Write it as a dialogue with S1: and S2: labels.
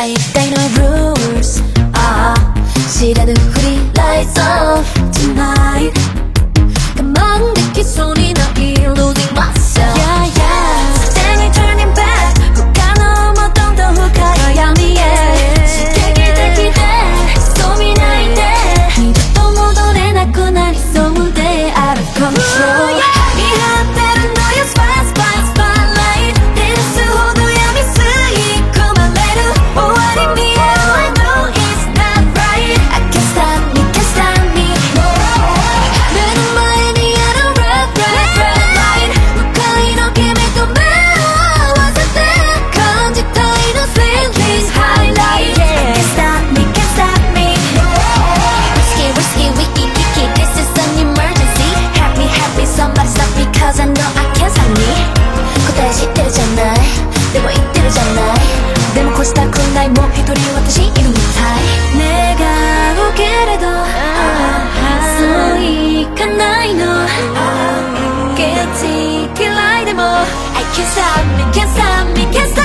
S1: 第一回の rules 知らぬふり Lights off tonight 我慢できそうにない Losing myself Yeah yeah すでに turning back 不可能もどんどん深い闇へ刺激的でそう見ないで二度と戻れなくなりそうで Out of control 見張ってるのよ Spotlight 照らすほど闇吸い込まれる終わり見える I know it's not right I can't stop me can't stop me 目の前にある red light 向かいの君と目を合わせて感じたいの feelings highlight I can't stop me can't stop me risky wicky picky this is an emergency happy somebody stop me cause I know I can't stop me 答え知ってるじゃないでも言ってるじゃないでも越したくないもう一人私いるみたい願うけれどそういかないの Guilty 嫌いでも I can't stop me can't stop me can't stop me